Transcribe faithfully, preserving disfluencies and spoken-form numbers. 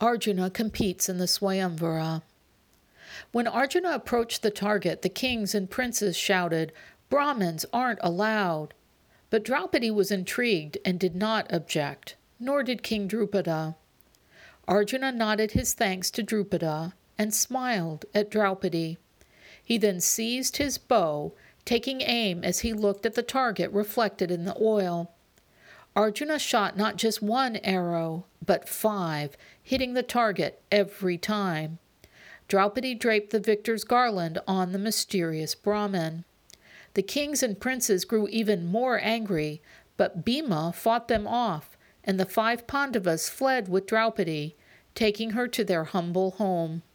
Arjuna competes in the Swayamvara. When Arjuna approached the target, the kings and princes shouted, "Brahmins aren't allowed." But Draupadi was intrigued and did not object, nor did King Drupada. Arjuna nodded his thanks to Drupada and smiled at Draupadi. He then seized his bow, taking aim as he looked at the target reflected in the oil. Arjuna shot not just one arrow, but five, hitting the target every time. Draupadi draped the victor's garland on the mysterious Brahmin. The kings and princes grew even more angry, but Bhima fought them off, and the five Pandavas fled with Draupadi, taking her to their humble home.